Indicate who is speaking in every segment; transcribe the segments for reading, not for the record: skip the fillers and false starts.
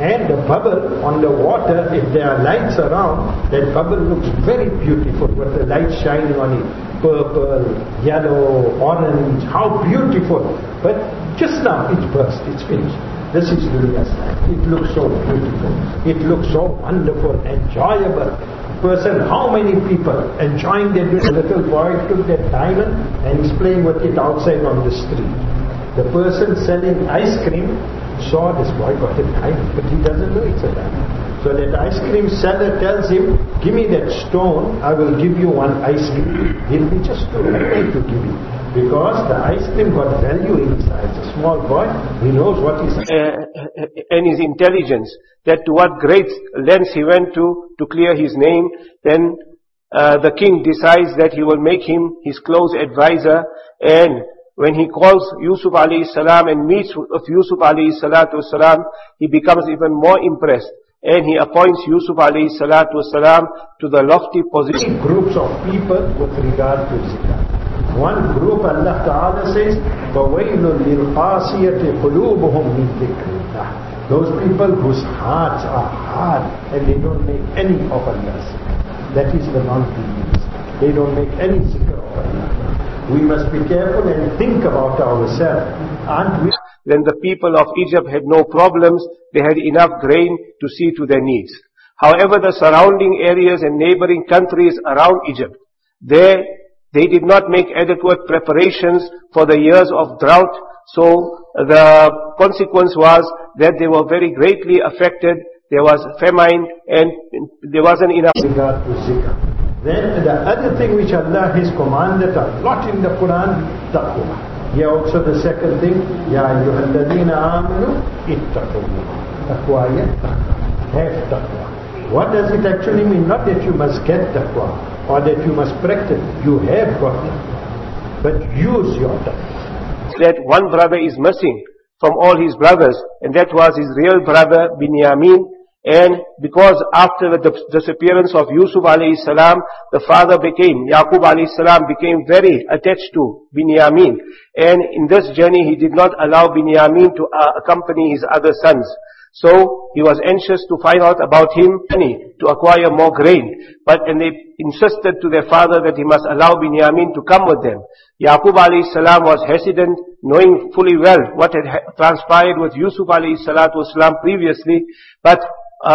Speaker 1: And the bubble on the water, if there are lights around, that bubble looks very beautiful with the light shining on it. Purple, yellow, orange, how beautiful. But just now it burst, it's finished. This is Duniya's life. It looks so beautiful. It looks so wonderful, enjoyable. Person, how many people enjoying their dream? A little boy took that diamond and is playing with it outside on the street. The person selling ice cream saw this boy got a diamond, but he doesn't know it's a diamond. So that ice cream seller tells him, give me that stone, I will give you one ice cream. He'll be just too happy to give you. Because the ice cream got value inside. A small boy, he knows what he's
Speaker 2: and his intelligence, that to what great lengths he went to clear his name. Then the king decides that he will make him his close advisor, and when he calls Yusuf alayhi salam and meets with Yusuf alayhi salatu wasalam, he becomes even more impressed, and he appoints Yusuf alayhi salatu wasalam to the lofty position.
Speaker 1: Groups of people with regard to zikr. One group, Allah Ta'ala says, فَوَيْلٌ لِلْقَاسِيَةِ قُلُوبُهُمْ مِنْ ذِكْرِ اللَّهِ. Those people whose hearts are hard and they don't make any of Allah's zikr. That is the non-believers. They don't make any zikr of Allah. We must be careful and think about ourselves. Aren't we?
Speaker 2: Then the people of Egypt had no problems. They had enough grain to see to their needs. However, the surrounding areas and neighboring countries around Egypt, they did not make adequate preparations for the years of drought. So the consequence was that they were very greatly affected. There was famine and there wasn't enough.
Speaker 1: Regard to zikr. Then the other thing which Allah has commanded a lot in the Quran, taqwa. Here also the second thing, Ya ayyuhalladhina amanu ittaqullah. Taqwa, have taqwa. What does it actually mean? Not that you must get taqwa or that you must practice. You have got taqwa, but use your taqwa.
Speaker 2: That one brother is missing from all his brothers, and that was his real brother Binyamin. And because after the disappearance of Yusuf alayhi salam, the father Yaqub alayhi salam became very attached to Binyamin. And in this journey he did not allow Binyamin to accompany his other sons. So he was anxious to find out about him, to acquire more grain. And they insisted to their father that he must allow Binyamin to come with them. Yaqub alayhi salam was hesitant, knowing fully well what had transpired with Yusuf alayhi salatu wasalam previously. But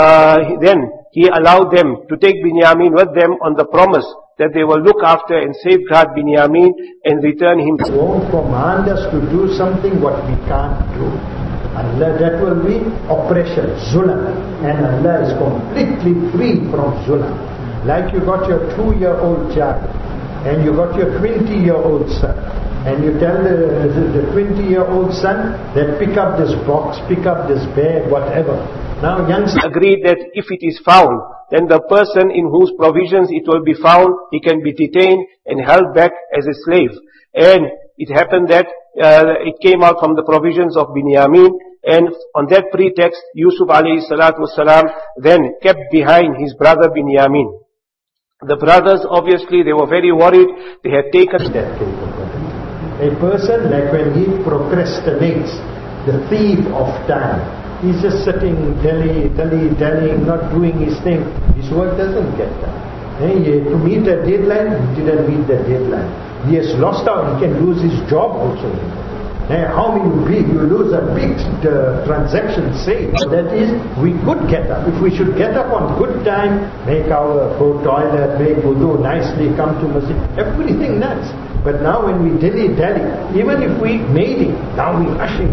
Speaker 2: then he allowed them to take Binyamin with them on the promise that they will look after and safeguard Binyamin and return him.
Speaker 1: Won't command us to do something what we can't do. Allah, that will be oppression, zulm. And Allah is completely free from zulm. Like you got your 2-year-old child and you got your 20-year-old son. And you tell the 20-year-old son that pick up this box, pick up this bag, whatever. Now youngsters
Speaker 2: agreed that if it is found, then the person in whose provisions it will be found, he can be detained and held back as a slave. And it happened that it came out from the provisions of Binyamin, and on that pretext, Yusuf alayhi salatu wasalam then kept behind his brother Binyamin. The brothers, obviously, they were very worried. They had taken
Speaker 1: that capability. A person, like when he procrastinates, the thief of time, he's just sitting, telling, not doing his thing. His work doesn't get done. To meet a deadline, he didn't meet the deadline. He has lost out. He can lose his job also. How you lose a big transaction sale. That is, we could get up. If we should get up on good time, make our toilet, make wudu nicely, come to masjid, everything nice. But now when we dilly-dally, even if we made it, now we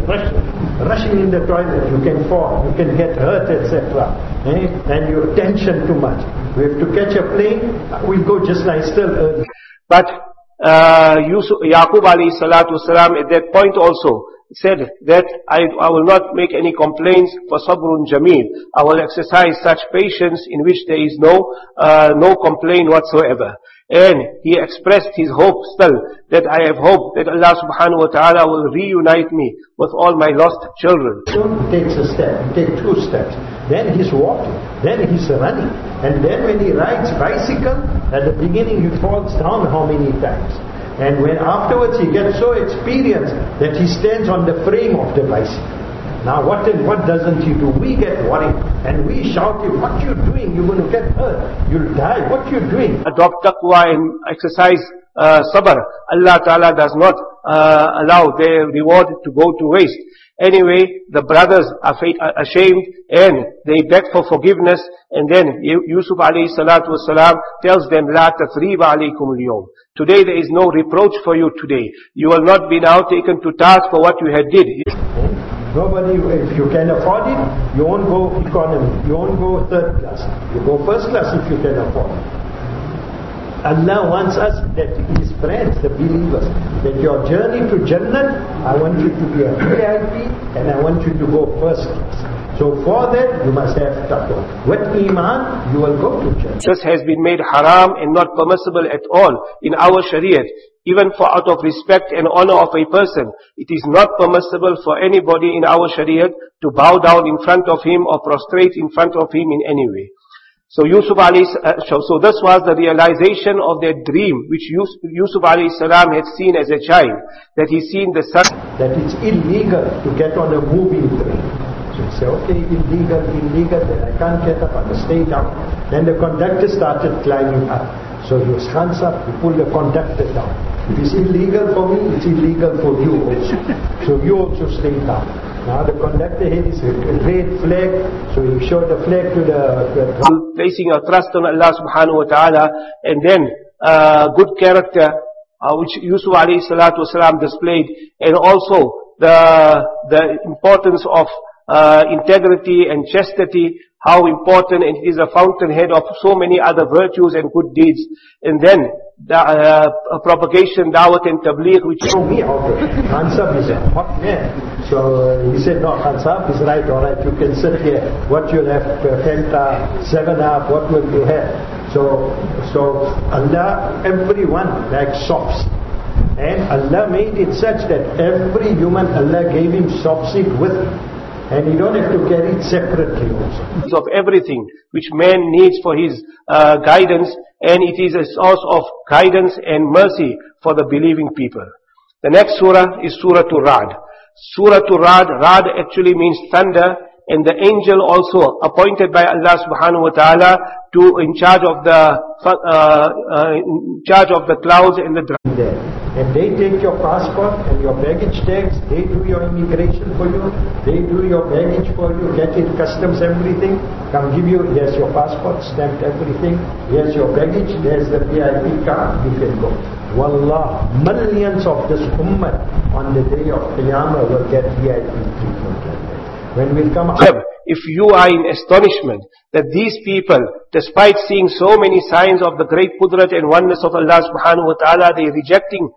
Speaker 1: rushing in the toilet, you can fall, you can get hurt, etc. And your tension too much. We have to catch a plane, we'll go just like still early.
Speaker 2: But Yaqub alayhi salatu wasalam at that point also said that I will not make any complaints for sabrun jameel. I will exercise such patience in which there is no complaint whatsoever. And he expressed his hope still, that I have hope that Allah subhanahu wa ta'ala will reunite me with all my lost children.
Speaker 1: He takes a step, he takes 2 steps, then he's walking, then he's running, and then when he rides bicycle, at the beginning he falls down how many times. And when afterwards he gets so experienced that he stands on the frame of the bicycle. Now what doesn't he do? We get worried and we shout him, what you doing? You're going to get hurt. You'll die. What you doing?
Speaker 2: Adopt taqwa and exercise sabr. Allah Ta'ala does not allow their reward to go to waste. Anyway, the brothers are ashamed and they beg for forgiveness, and then Yusuf alayhi salatu wasalam tells them, La tathriba alaykum al-yawm. Today there is no reproach for you today. You will not be now taken to task for what you had did.
Speaker 1: Nobody, if you can afford it, you won't go economy, you won't go third class. You go first class if you can afford it. Allah wants us, that His friends, the believers, that your journey to Jannah, I want you to be a VIP and I want you to go first class. So for that, you must have taqwa. With Iman, you will go to Jannah.
Speaker 2: This has been made haram and not permissible at all in our Shariat. Even for out of respect and honor of a person, it is not permissible for anybody in our Shariat to bow down in front of him or prostrate in front of him in any way. So this was the realization of their dream, which Yusuf alayhi salam had seen as a child, that he seen the sun.
Speaker 1: That it's illegal to get on a moving train. So you say, okay, illegal, then I can't get up, I must stay down. Then the conductor started climbing up. So he was hands up, he pulled the conductor down. If it's illegal for me, it's illegal for you also. So you also stay down. Now the conductor had his red flag, so he showed the flag to the
Speaker 2: placing our trust on Allah subhanahu wa ta'ala, and then good character which Yusuf alayhi salatu wasalam displayed, and also the importance of integrity and chastity, how important, and it is a fountainhead of so many other virtues and good deeds. And then the propagation, dawat and tabligh, which
Speaker 1: show me how to. Khansab is a hot man. So he said, no, Khansab is right, alright, you can sit here. What you'll have, Fanta, 7-Up, what will you have? So Allah, everyone likes sops. And Allah made it such that every human, Allah gave him soap seed with him. And you don't have to carry it separately also.
Speaker 2: Of everything which man needs for his guidance, and it is a source of guidance and mercy for the believing people. The next surah is Surah Ra'd. Surah Ra'd, Ra'd actually means thunder, and the angel also appointed by Allah subhanahu wa ta'ala in charge of the clouds and the
Speaker 1: there. And they take your passport and your baggage tags, they do your immigration for you, they do your baggage for you, get it, customs, everything, come give you, here's your passport, stamped everything, here's your baggage, there's the VIP card, you can go. Wallah, millions of this ummah on the day of Qiyamah will get VIP treatment like that. When we come out,
Speaker 2: if you are in astonishment that these people, despite seeing so many signs of the great qudrat and oneness of Allah subhanahu wa ta'ala, they rejecting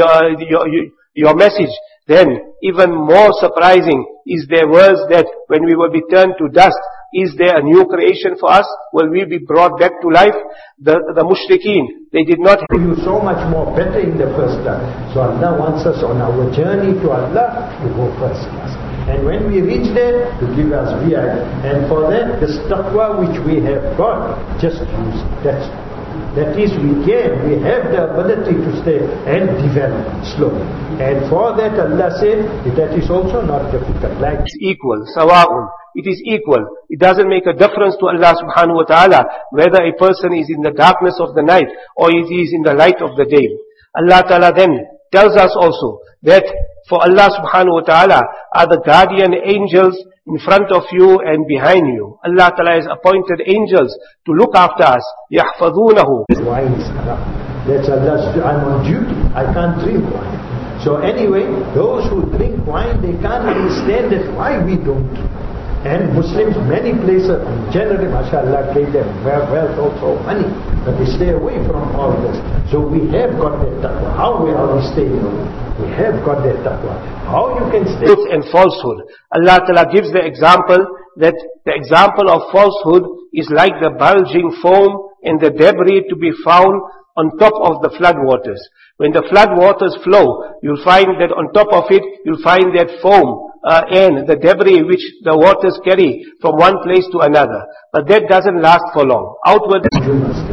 Speaker 2: your message, then even more surprising is their words that when we will be turned to dust, is there a new creation for us? Will we be brought back to life? The mushrikeen, they did not
Speaker 1: have you so much more better in the first time. So Allah wants us on our journey to Allah to go first class. And when we reach there, to give us VIP. And for that, the taqwa which we have got, just use it. That is, we have the ability to stay and develop slowly. And for that, Allah said, that is also not difficult. Like
Speaker 2: it's equal, sawa'un. It is equal. It doesn't make a difference to Allah subhanahu wa ta'ala whether a person is in the darkness of the night or it is in the light of the day. Allah ta'ala then tells us also that for Allah subhanahu wa ta'ala are the guardian angels in front of you and behind you. Allah ta'ala has appointed angels to look after us. يَحْفَظُونَهُ.
Speaker 1: Wine is haram. That's Allah's, I'm on duty. I can't drink wine. So anyway, those who drink wine, they can't understand that why we don't. And Muslims, many places, generally, mashallah, gave them wealth, also money, but they stay away from all this. So we have got that taqwa. How are we staying away? We have got that taqwa. How you can stay?
Speaker 2: Truth and falsehood. Allah Ta'ala gives the example that the example of falsehood is like the bulging foam and the debris to be found on top of the flood waters. When the flood waters flow, you'll find that on top of it, you'll find that foam and the debris which the waters carry from one place to another. But that doesn't last for long. Outward.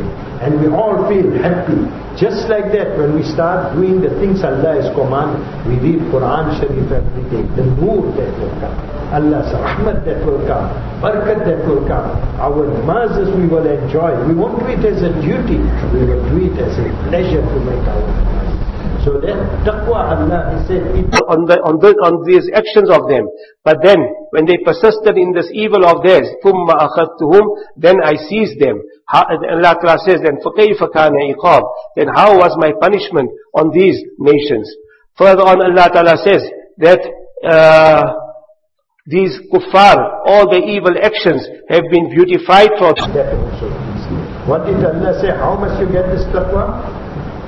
Speaker 1: and we all feel happy. Just like that, when we start doing the things Allah has commanded, we read Quran Sharif every day, the Noor that will come, Allah's Rahmat that will come, Barakat that will come. Our namazes we will enjoy. We won't do it as a duty, we will do it as a pleasure to make our namaz. So that taqwa, Allah He said,
Speaker 2: on these actions of them. But then, when they persisted in this evil of theirs, ثُمَّ أَخَذْتُهُمْ, then I seized them. Allah Ta'ala says, then فَكَيْفَ كَانَ عِقَابِ, then how was my punishment on these nations? Further on, Allah Ta'ala says that these kuffar, all the evil actions have been beautified for them.
Speaker 1: What did Allah say? How must you get this taqwa?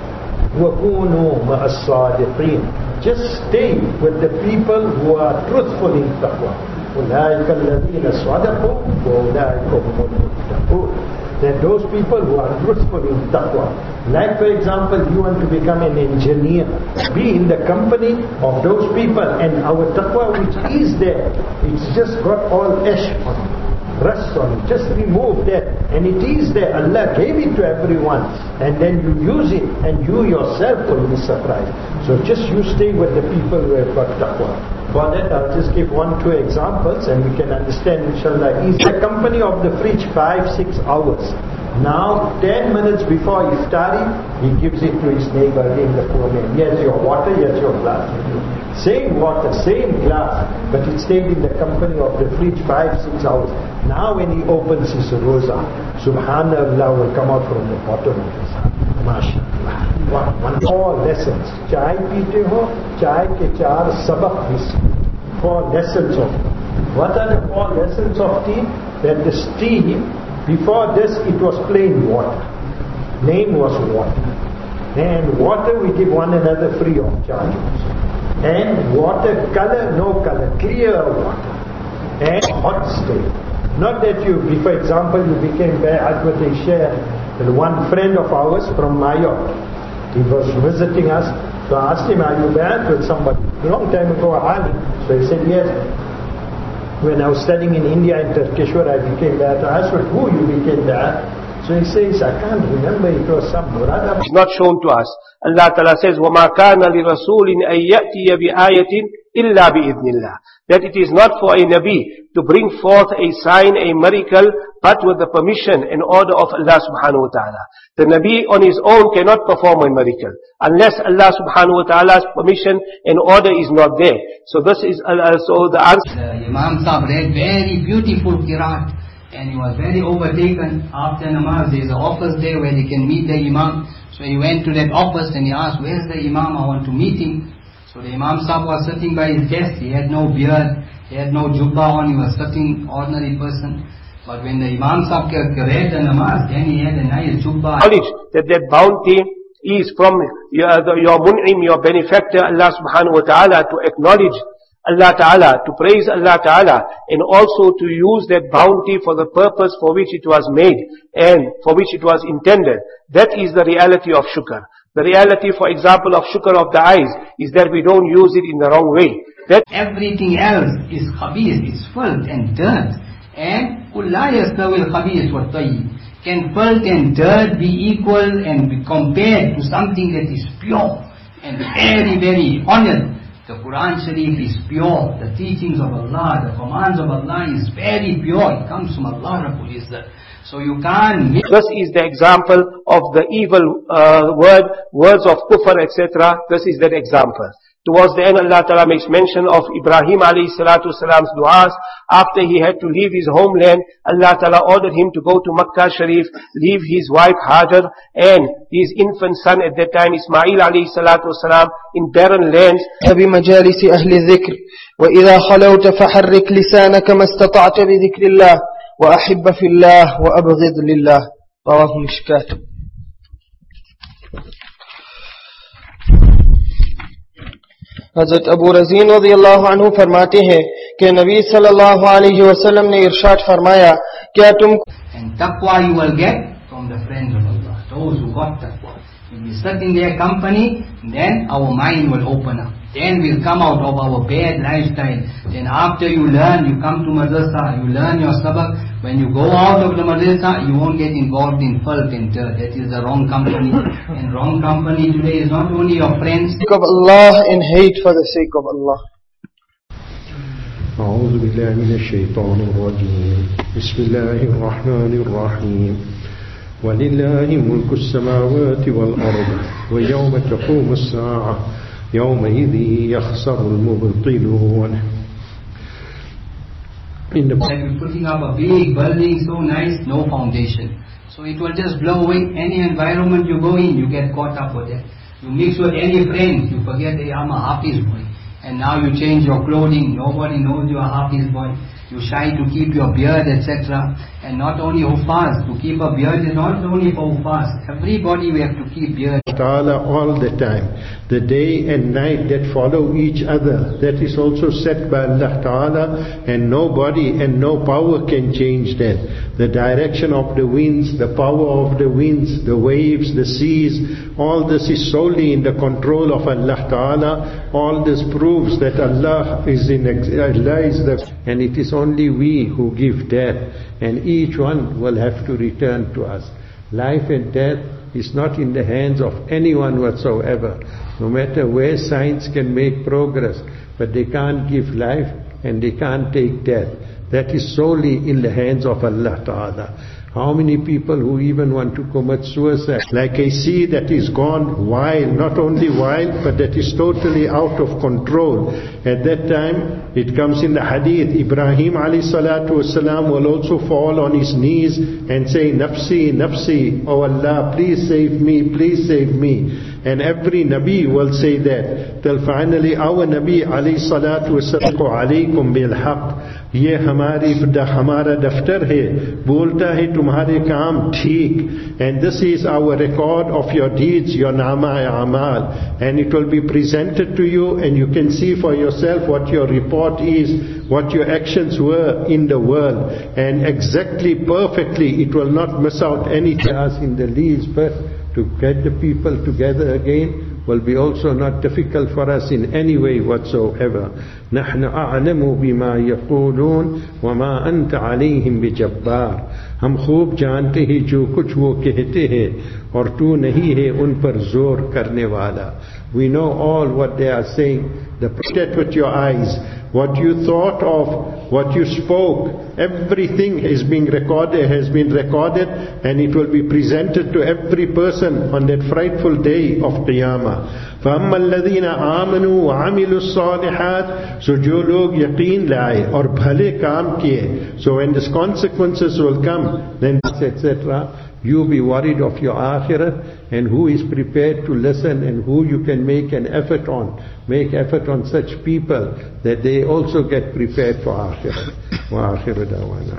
Speaker 1: وَكُونُوا مَعَ الصَّادِقِينَ. Just stay with the people who are truthful in taqwa. أُولَٰئِكَ الَّذِينَ صَدَقُوا وَأُولَٰئِكَ هُمُ الْمُتَّقُونَ. That those people who are truthful in taqwa. Like for example, you want to become an engineer. Be in the company of those people, and our taqwa which is there, it's just got all ash on it, rust on it. Just remove that, and it is there. Allah gave it to everyone, and then you use it, and you yourself will be surprised. So just you stay with the people who have got taqwa. For that, I'll just give 1-2 examples, and we can understand, inshallah. He's the company of the fridge 5-6 hours. Now, 10 minutes before iftari, he gives it to his neighbor, the poor man. Here's your water, here's your glass. Same water, same glass, but it stayed in the company of the fridge 5-6 hours. Now when he opens his roza, Subhanallah will come out from the bottom of his heart. MashaAllah. One 4 lessons. Chai peete ho, chai ke 4 sabak his 4 lessons of tea. What are the 4 lessons of tea? That the steam, before this it was plain water. Name was water. And water we give one another free of charge. And water, color, no color, clear water. And hot state. Not that you, for example, you became bad with a share. One friend of ours from Mayotte, he was visiting us. So I asked him, are you bad with somebody? A long time ago, Ali. So he said, yes. When I was studying in India in Turkeshwar, I became bad. I asked him, who you became bad? So he says, I can't remember, it was some Murad.
Speaker 2: It's not shown to us. Allah Ta'ala says, وَمَا كَانَ لِرَسُولٍ أَن يَأْتِيَ بِآيَةٍ إِلَّا بِإِذْنِ اللَّهِ. That it is not for a Nabi to bring forth a sign, a miracle, but with the permission and order of Allah Subhanahu Wa Ta'ala. The Nabi on his own cannot perform a miracle, unless Allah Subhanahu Wa Ta'ala's permission and order is not there. So this is also the answer.
Speaker 3: The Imam Sahib read very beautiful Qiraat. And he was very overtaken. After namaz, there is an office there where they can meet the Imam. So he went to that office and he asked, where's the Imam? I want to meet him. So the Imam Sahib was sitting by his desk. He had no beard, he had no jubbah on, he was sitting ordinary person. But when the Imam Sahib read the namaz, then he had a nice jubbah.
Speaker 2: Knowledge that bounty is from your mun'im, your benefactor, Allah Subhanahu Wa Ta'ala, to acknowledge Allah Ta'ala, to praise Allah Ta'ala, and also to use that bounty for the purpose for which it was made and for which it was intended. That is the reality of shukr. The reality, for example, of shukr of the eyes is that we don't use it in the wrong way. That
Speaker 3: everything else is khabith, is filth and dirt. And قُلْ لَا يَسْتَوِي الْخَبِيثُ وَالطَّيِّبُ. Can filth and dirt be equal and be compared to something that is pure and very, very honored? The Quran Sharif is pure. The teachings of Allah, the commands of Allah is very pure. It comes from Allah Rabbul Izzat. So you can't...
Speaker 2: This is the example of the evil words of kufr, etc. This is that example. Towards the end, Allah Ta'ala makes mention of Ibrahim alayhi salatu salam's du'as. After he had to leave his homeland, Allah Ta'ala ordered him to go to Makkah Sharif, leave his wife Hajar and his infant son at that time, Ismail alayhi salatu salam, in barren lands.
Speaker 4: بمجالس أهل الذكر وإذا خلوت فحرك لسانك ما استطعت بذكر الله وأحب في الله وأبغض لله. رواه مشكات. حضرت ابو رزین رضی اللہ عنہ فرماتے ہیں کہ نبی صلی اللہ علیہ وسلم نے ارشاد فرمایا کیا تم
Speaker 3: And taqwa you will get from the friends of Allah, those who got taqwa. If we sit in their company, then our mind will open up. Then we'll come out of our bad lifestyle. Then after you learn, you come to madrasa, you learn your sabak. When you go out of the madrasa, you won't get involved in filth and dirt. That is the wrong company. And wrong company today is not only your friends.
Speaker 4: Of Allah and hate for the sake of Allah.
Speaker 1: أعوذ بالله من الشيطان الرجيم بسم الله الرحمن الرحيم ولله ملك السماوات والأرض ويوم تقوم الساعة يومئذ يخسر المبطلون.
Speaker 3: Like putting up a big building, so nice, no foundation. So it will just blow away. Any environment you go in, you get caught up with it. You mix with any friend, you forget, hey, I'm a Hafiz boy. And now you change your clothing, nobody knows you are Hafiz boy. You shy to keep your beard, etc. And not only Hufaz, to keep a beard is not only for Hufaz. Everybody we have to keep beard.
Speaker 1: Ta'ala all the time. The day and night that follow each other, that is also set by Allah Ta'ala, and nobody and no power can change that. The direction of the winds, the power of the winds, the waves, the seas, all this is solely in the control of Allah Ta'ala. All this proves that Allah is and it is only we who give death, and each one will have to return to us. Life and death is not in the hands of anyone whatsoever. No matter where science can make progress, but they can't give life and they can't take death. That is solely in the hands of Allah Ta'ala. How many people who even want to commit suicide, like a sea that is gone wild, not only wild, but that is totally out of control. At that time, it comes in the hadith, Ibrahim alayhi salatu wasalam will also fall on his knees and say, Nafsi, Nafsi, oh Allah, please save me, please save me. And every Nabi will say that. Till finally our Nabi alayhi salatu wasalam, alaykum bil haqq. ये हमारा दफ्तर है, बोलता है तुम्हारे काम ठीक. And this is our record of your deeds, your nama-e-amal. And it will be presented to you, and you can see for yourself what your report is, what your actions were in the world. And exactly, perfectly, it will not miss out anything. As in the least, but to get the people together again will be also not difficult for us in any way whatsoever. نحن أعلم بما يقولون وما أنت عليهم بجبار. हम खूब जानते हैं जो कुछ वो कहते हैं और तू नहीं है उन पर जोर करने वाला. We know all what they are saying. Protect with your eyes. What you thought of, what you spoke, everything is being recorded, has been recorded, and it will be presented to every person on that frightful day of Qiyamah. فَأَمَّا الَّذِينَ آمَنُوا وَعَمِلُوا الصَّالِحَاتِ. So जो लोग यकीन लाए और भले काम किए, so when these consequences will come, then etc. You be worried of your akhirat, and who is prepared to listen, and who you can make an effort on. Make effort on such people that they also get prepared for akhirat. Wa akhirat dawana.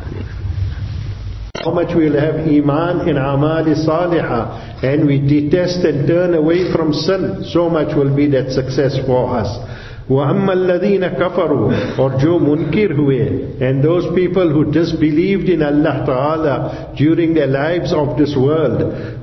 Speaker 1: How much we will have iman in amali salihah, and we detest and turn away from sin, so much will be that success for us. وَأَمَّا الَّذِينَ كَفَرُوا, or jo munkir huye, and those people who disbelieved in Allah Ta'ala during their lives of this world.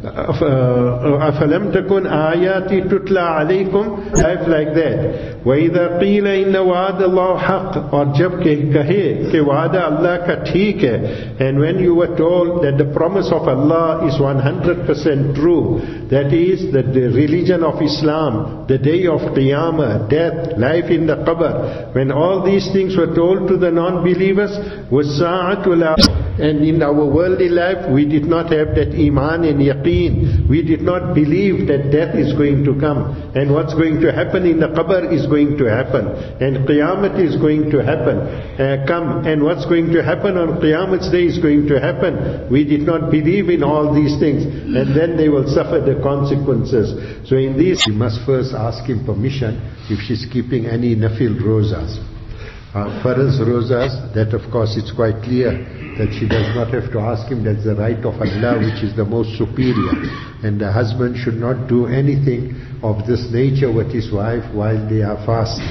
Speaker 1: أَفَلَمْ تَكُنْ آيَاتِ تُتْلَى عَلَيْكُمْ. Life like that. وَإِذَا قِيلَ إِنَّ وَعْدَ اللَّهِ حَقٌّ, or jab kahe ke wa'da Allah ka theek hai. And when you were told that the promise of Allah is 100% true, that is the religion of Islam, the day of Qiyamah, death, life in the qabr, when all these things were told to the non-believers, وَالسَّاعَةُ لَا. And in our worldly life, we did not have that iman and yaqeen. We did not believe that death is going to come, and what's going to happen in the qabr is going to happen, and Qiyamah is going to come, and what's going to happen on Qiyamah's day is going to happen. We did not believe in all these things, and then they will suffer the consequences. So in these, we must first ask him permission if she's keeping any nafil rozas. Farz rozas, that of course it's quite clear that she does not have to ask him. That's the right of Allah, which is the most superior. And the husband should not do anything of this nature with his wife while they are fasting.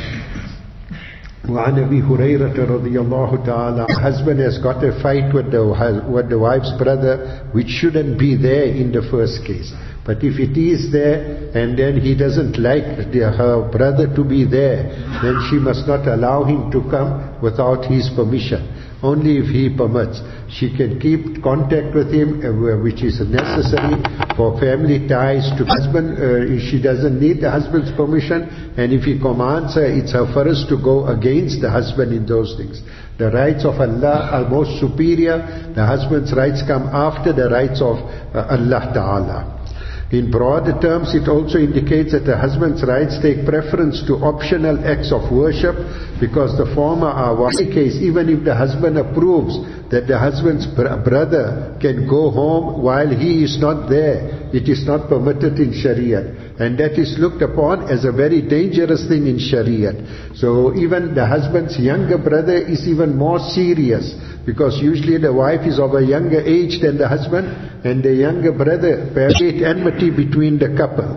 Speaker 1: وعن أبي هريرة رضي الله تعالى. Husband has got a fight with the wife's brother, which shouldn't be there in the first case. But if it is there and then he doesn't like her brother to be there, then she must not allow him to come without his permission. Only if he permits. She can keep contact with him, which is necessary for family ties to husband. She doesn't need the husband's permission, and if he commands her, it's her first to go against the husband in those things. The rights of Allah are most superior. The husband's rights come after the rights of Allah Ta'ala. In broader terms, it also indicates that the husband's rights take preference to optional acts of worship, because the former are one case, even if the husband approves that the husband's brother can go home while he is not there, it is not permitted in Shariat. And that is looked upon as a very dangerous thing in Shariat. So even the husband's younger brother is even more serious, because usually the wife is of a younger age than the husband, and the younger brother creates enmity between the couple.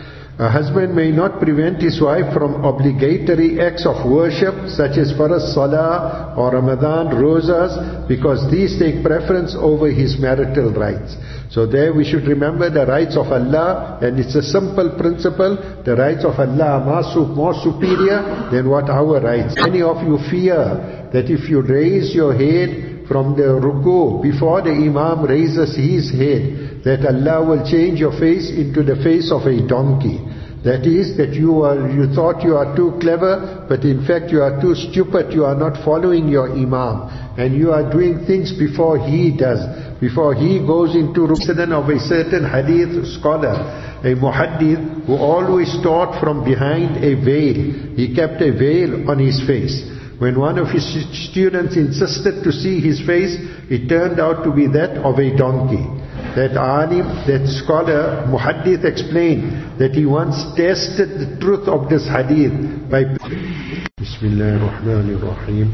Speaker 1: A husband may not prevent his wife from obligatory acts of worship such as Farz Salah or Ramadan Rozas, because these take preference over his marital rights. So there we should remember the rights of Allah, and it's a simple principle. The rights of Allah are more superior than what our rights. Many of you fear that if you raise your head from the ruku before the Imam raises his head, that Allah will change your face into the face of a donkey. That is, that you thought you are too clever, but in fact you are too stupid. You are not following your Imam, and you are doing things before he does. Before he goes into incident of a certain hadith scholar, a muhaddith, who always taught from behind a veil. He kept a veil on his face. When one of his students insisted to see his face, it turned out to be that of a donkey. That alim, that scholar, muhaddith, explained that he once tested the truth of this hadith by Bismillahir Rahmanir Rahim.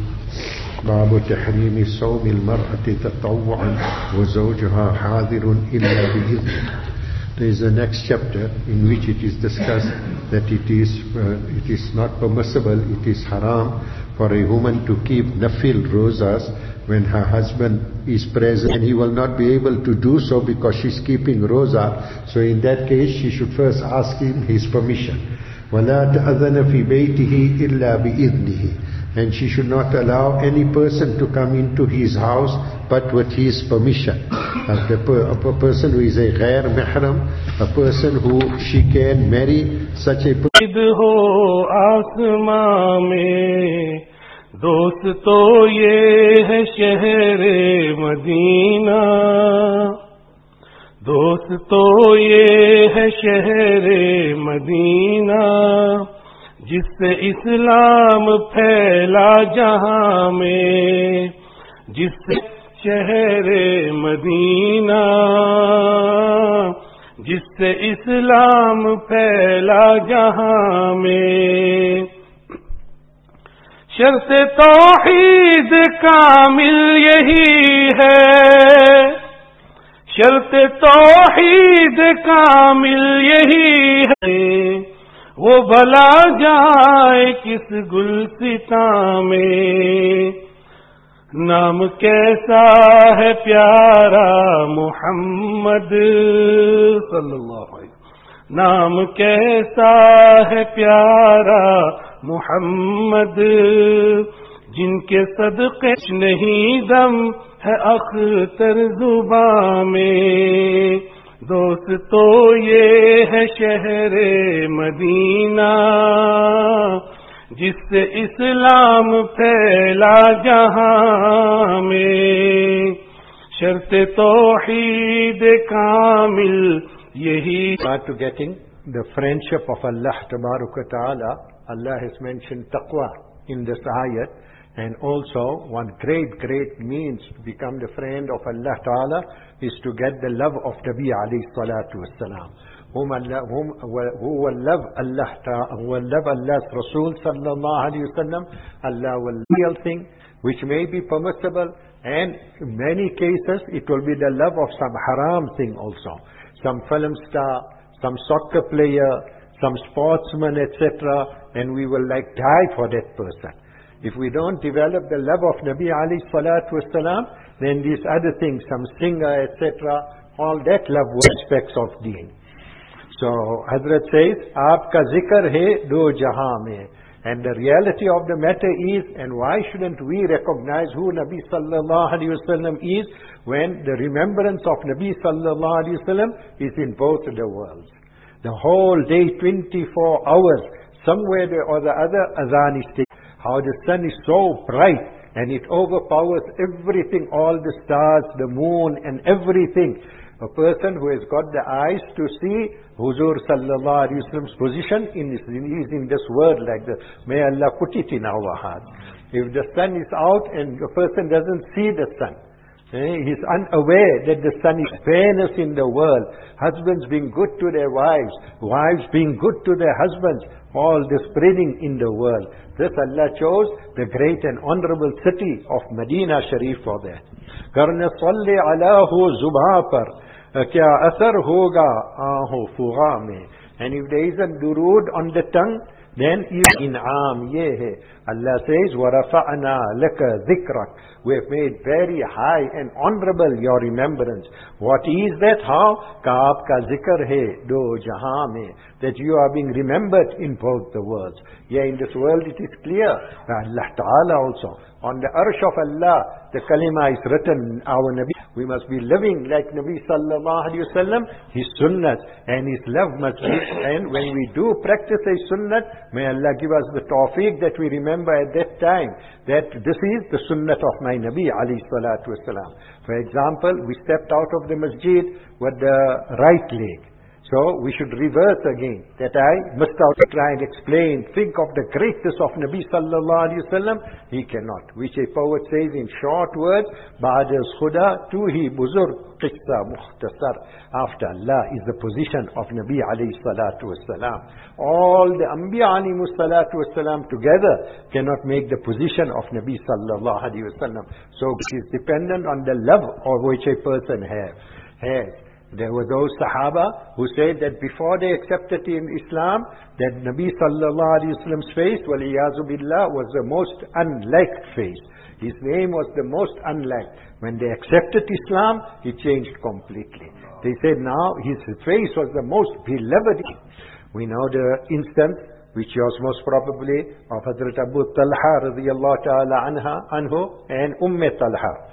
Speaker 1: باب تحريم صوم المرأة تطوعا وزوجها حاضر إلا بإذنه. There is a next chapter in which it is discussed that it is not permissible, it is haram for a woman to keep nafil rozas when her husband is present, and he will not be able to do so because she's keeping roza. So in that case she should first ask him his permission. وَلَا تَأْذَنَ فِي بَيْتِهِ إِلَّا بِإِذْنِهِ. And she should not allow any person to come into his house but with his permission. A person who is a ghair mahram, a person who she can marry, such a person.
Speaker 5: दोस्तों ये है शहर Medina, दोस्तों ये है शहर Medina, जिससे इस्लाम फैला जहां में, जिससे शहर मदीना, जिससे इस्लाम फैला जहां में। शर्त तौहीद कामिल यही है, शर्त तौहीद कामिल यही है, वो भला जाए किस गुलसिता में। नाम कैसा है प्यारा मुहम्मद सल्लल्लाहु अलैहि वसल्लम, नाम कैसा है प्यारा मुहम्मद, जिनके सदक़े नहीं दम है अख्तर जुबां में। दोस्तों ये है शहर मदीना, जिससे इस्लाम फैला जहां में। शर्त तौहीद कामिल यही।
Speaker 1: To getting the friendship of Allah Ta'ala, Allah has mentioned taqwa in this ayat, and also one great means to become the friend of Allah Ta'ala is to get the love of Nabi alayhi salatu wassalam. Who will love Allah Ta'ala, who will love Allah's Rasul sallallahu alayhi wasallam, Allah will real thing which may be permissible, and in many cases it will be the love of some haram thing also. Some film star, some soccer player, some sportsman, etc., and we will like die for that person. If we don't develop the love of Nabi alayhi salatu wasalam, then these other things, some singer, etc., all that love aspects of deen. So Hazrat says, Aapka zikr hai do jahan mein. And the reality of the matter is, and why shouldn't we recognize who Nabi sallallahu alaihi wasallam is, when the remembrance of Nabi sallallahu alaihi wasallam is in both the worlds. The whole day, 24 hours, somewhere or the other, azan is taken. How the sun is so bright and it overpowers everything, all the stars, the moon and everything. A person who has got the eyes to see Huzur sallallahu alaihi wasallam's position is in this world like that. May Allah put it in our hearts. If the sun is out and a person doesn't see the sun, he is unaware that the sun is fairness in the world. Husbands being good to their wives, wives being good to their husbands, all the spreading in the world. This Allah chose the great and honorable city of Medina Sharif for that. Karna salli ala hu zubha par kya asar hoga aaho fugha mein. And if there isn't durood on the tongue, then in'am ye hai. Allah says, وَرَفَعْنَا لَكَ ذِكْرَكَ. We have made very high and honorable your remembrance. What is that? How? Ka aapka zikr hai do jahan mein. That you are being remembered in both the worlds. Yeah, in this world it is clear. Allah Ta'ala also. On the arsh of Allah, the kalima is written, our Nabi. We must be living like Nabi sallallahu alaihi wasallam, his sunnat and his love must be. And when we do practice his sunnat, may Allah give us the tawfiq that we remember at that time that this is the sunnat of my Nabi alayhi salatu wasalam. For example, we stepped out of the masjid with the right leg. So we should reverse again, that I must out try and explain, think of the greatness of Nabi sallallahu alaihi wasallam. He cannot. Which a poet says in short words, Ba'ad al-Khuda tuhi buzur qissa mukhtasar. After Allah is the position of Nabi alayhi salatu wasalam. All the Anbiya alayhi salatu wasalam together cannot make the position of Nabi sallallahu alaihi wasallam. So it is dependent on the love of which a person has. There were those Sahaba who said that before they accepted in Islam, that Nabi sallallahu alaihi wasallam's face, waliyazu billah, was the most unliked face. His name was the most unliked. When they accepted Islam, it changed completely. They said now his face was the most beloved. We know the instance, which was most probably of Hazrat Abu Talha radiyallahu ta'ala anhu and Talha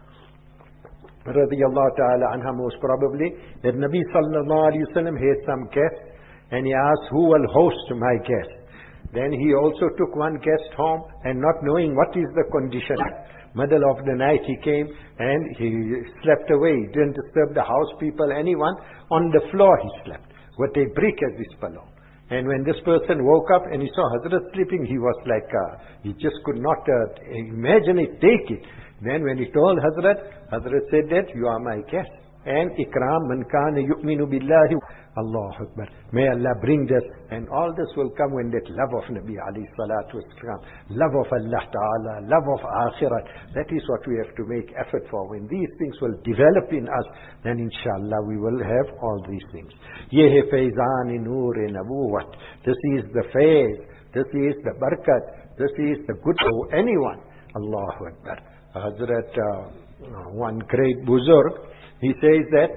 Speaker 1: radiyallahu ta'ala anha, most probably, that Nabi sallallahu alayhi wasallam had some guests and he asked, who will host my guest? Then he also took one guest home and not knowing what is the condition. Middle of the night he came and he slept away. He didn't disturb the house people, anyone. On the floor he slept with a brick as his pillow. And when this person woke up and he saw Hazrat sleeping, he was like, he just could not imagine it, take it. Then when he told Hazrat said that, you are my guest. And ikram man kana yu'minu billahi. Allahu Akbar. May Allah bring this. And all this will come when that love of Nabi alayhi salatu wasalam, love of Allah Ta'ala, love of Akhirat. That is what we have to make effort for. When these things will develop in us, then inshallah we will have all these things. Ye hai faizan noor nabuwat. This is the faith. This is the barakat. This is the good for anyone. Allahu Akbar. Hazrat, one great buzurg, he says that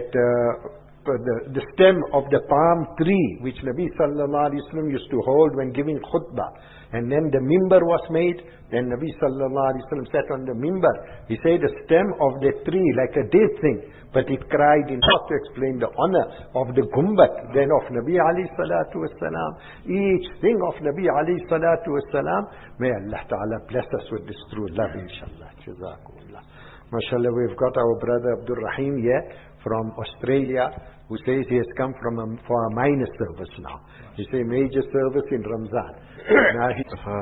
Speaker 1: the stem of the palm tree which Nabi sallallahu alaihi wasallam used to hold when giving khutbah, and then the mimbar was made, then Nabi sallallahu alaihi wasallam sat on the mimbar. He said the stem of the tree like a date thing, but it cried in not to explain the honor of the gumbat then of Nabi alayhi salatu wasalam. Each thing of Nabi alayhi salatu wasalam. May Allah Ta'ala bless us with this true love, inshallah. Jazakumullah. MashaAllah, we've got our brother Abdul Rahim here from Australia, who says he has come for a minor service now. He says major service in Ramzan. Now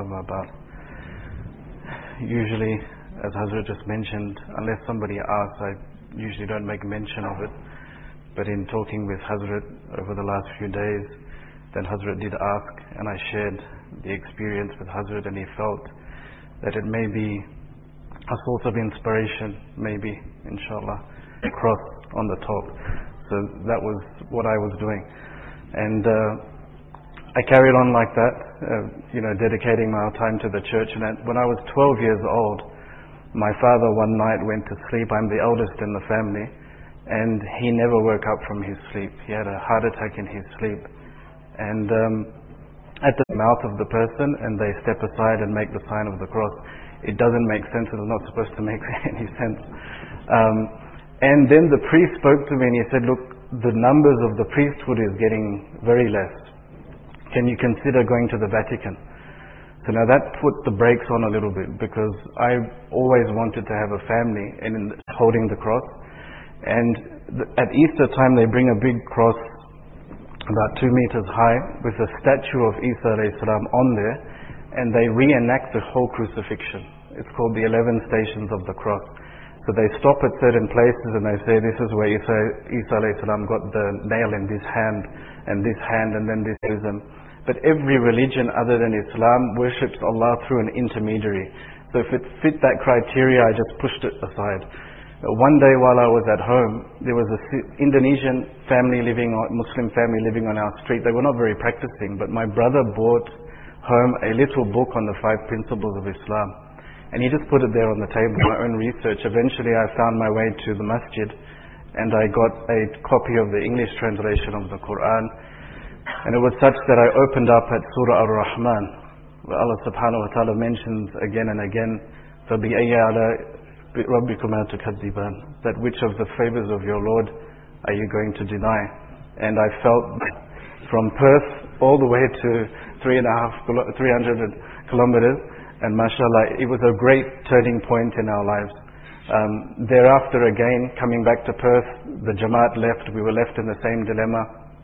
Speaker 6: usually, as Hazrat just mentioned, unless somebody asks, I usually don't make mention of it. But in talking with Hazrat over the last few days, then Hazrat did ask, and I shared the experience with Hazrat, and he felt that it may be a source of inspiration, maybe, inshallah, cross on the top. So that was what I was doing. And I carried on like that, dedicating my time to the church. And when I was 12 years old, my father one night went to sleep. I'm the eldest in the family. and he never woke up from his sleep. He had a heart attack in his sleep. And at the mouth of the person, and they step aside and make the sign of the cross. It doesn't make sense. It's not supposed to make any sense. And then the priest spoke to me and he said, look, the numbers of the priesthood is getting very less. Can you consider going to the Vatican? So now that put the brakes on a little bit, because I always wanted to have a family and holding the cross. And at Easter time they bring a big cross about 2 meters high with a statue of Isa alayhi salam on there, and they reenact the whole crucifixion. It's called the 11 Stations of the Cross. So they stop at certain places and they say, this is where Isa alayhi salam got the nail in this hand, and then this is them. But every religion other than Islam worships Allah through an intermediary. So if it fit that criteria, I just pushed it aside. One day while I was at home, there was an Indonesian family Muslim family living on our street. They were not very practicing, but my brother brought home a little book on the 5 principles of Islam. And he just put it there on the table, my own research. Eventually I found my way to the masjid, and I got a copy of the English translation of the Quran. And it was such that I opened up at Surah Ar-Rahman, where Allah subhanahu wa ta'ala mentions again and again, فَبِأَيَّ عَلَىٰ رَبِّكُمَا تُكَذِّبَانِ, that which of the favors of your Lord are you going to deny? And I felt from Perth all the way to 300 kilometers, and mashallah, it was a great turning point in our lives. Thereafter again, coming back to Perth, the Jamaat left, we were left in the same dilemma.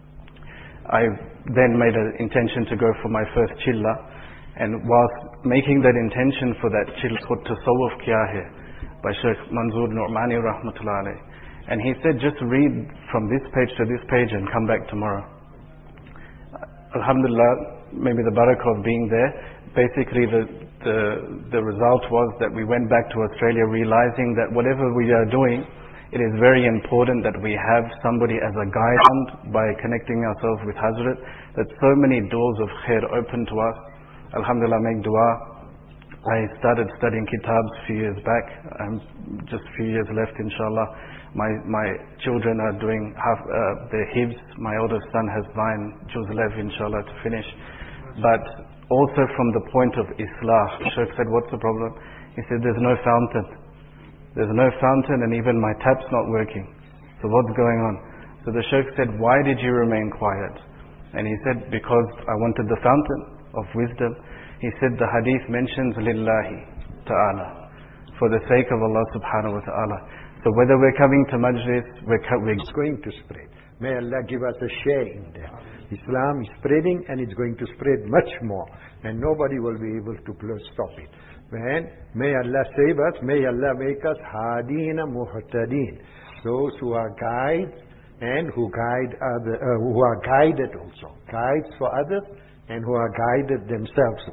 Speaker 6: I then made an intention to go for my first chilla, and whilst making that intention for that chilla, khud tasawwuf kiya hai, by Sheikh Manzoor Nu'mani rahmatullah alayh. And he said, just read from this page to this page and come back tomorrow. Alhamdulillah, maybe the barakah of being there. Basically the result was that we went back to Australia realizing that whatever we are doing, it is very important that we have somebody as a guide by connecting ourselves with Hazrat, that so many doors of khair open to us. Alhamdulillah, make dua. I started studying kitabs a few years back. I'm just a few years left, inshallah. My children are doing their hibs. My oldest son has 9 juz left, inshallah, to finish. But also from the point of Islah, Shaykh said, what's the problem? He said, there's no fountain. There's no fountain, and even my tap's not working. So what's going on? So the Shaykh said, why did you remain quiet? And he said, because I wanted the fountain of wisdom. He said the hadith mentions lillahi ta'ala, for the sake of Allah subhanahu wa ta'ala. So whether we're coming to majlis,
Speaker 1: it's going to spread. May Allah give us a share in that. Islam is spreading, and it's going to spread much more, and nobody will be able to stop it. And may Allah save us, may Allah make us hadina muhtadin, those who are guides and who guide others, who are guided also, guides for others, and who are guided themselves.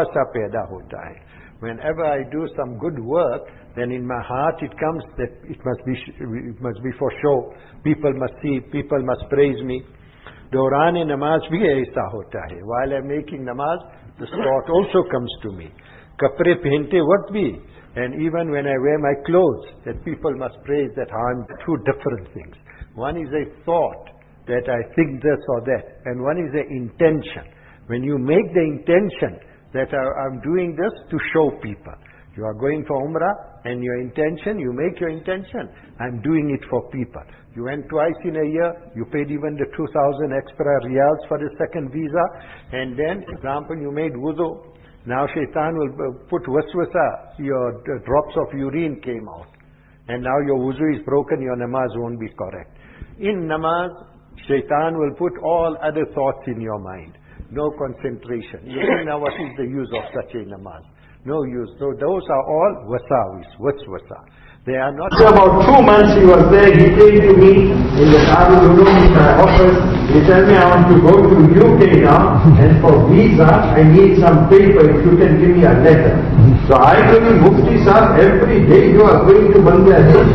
Speaker 1: Whenever I do some good work, then in my heart it comes that it must be for show. People must see, people must praise me. Dorane namaz bhi aisa hota hai. While I'm making namaz, the thought also comes to me. Kapre pehente what bhi. And even when I wear my clothes, that people must praise that I'm 2 different things. One is a thought that I think this or that, and one is an intention. When you make the intention that I'm doing this to show people. You are going for Umrah, and your intention, you make your intention, I'm doing it for people. You went twice in a year, you paid even the 2,000 extra riyals for the second visa, and then, for example, you made wudu. Now shaitan will put waswasa, your drops of urine came out. And now your wuzu is broken, your namaz won't be correct. In namaz, shaitan will put all other thoughts in your mind. No concentration. You think now what is the use of such a namaz? No use. So those are all wasawis, waswasa. They are not...
Speaker 7: After about 2 months he was there, he came to me in the Darul Uloom office. He told me, I want to go to UK now, and for visa I need some paper, if you can give me a letter. So I told him, Mufti Sahib, every day you are going to Bangladesh.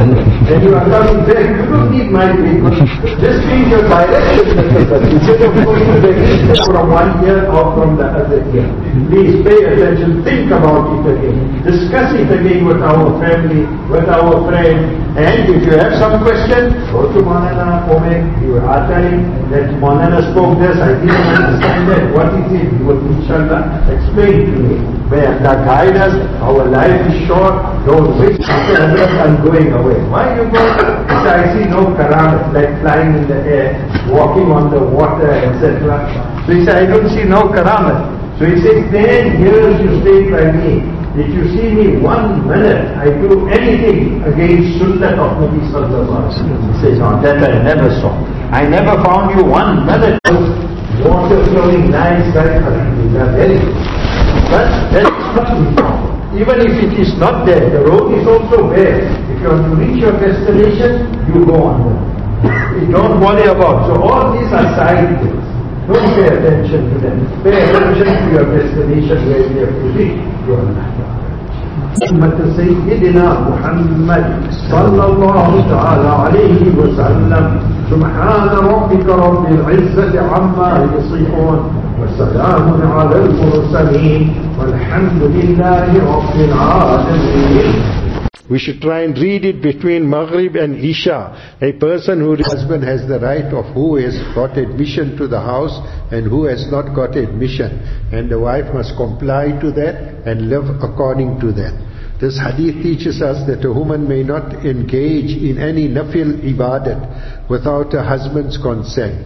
Speaker 7: Then you are coming back, you don't need my vehicle. Just change your direction, instead of going to the east from one ear or from the other ear. Please pay attention, think about it again. Discuss it again with our family, with our friends. And if you have some question, go to Maulana Omek. You are telling that Maulana spoke this, I didn't understand that. What is it? You will inshallah explain to me. May Allah guide us. Our life is short. Don't waste I'm going away. Why you go? Because I see no karamat, like flying in the air, walking on the water, etc. So he said, I don't see no karamat. So he says, 10 years you stayed by me. If you see me 1 minute, I do anything against Sunnah of Nabi Sallallahu Alaihi Wasallam. He says, no, that I never saw. I never found you 1 minute. Water flowing nice, right? Very good. But that is not the problem. Even if it is not there, the road is also there. If you want to reach your destination, you go on there. You don't worry about. So all these are side things. Don't pay attention to them. Pay attention to your destination where you have to reach your life. سيدنا محمد صلى الله تعالى عليه وسلم سبحان ربك رب العزة عما يصفون وسلام على المرسلين والحمد لله رب العالمين. We should try and read it between Maghrib and Isha. A person whose husband has the right of who has got admission to the house and who has not got admission. And the wife must comply to that and live according to that. This hadith teaches us that a woman may not engage in any nafil ibadat without her husband's consent.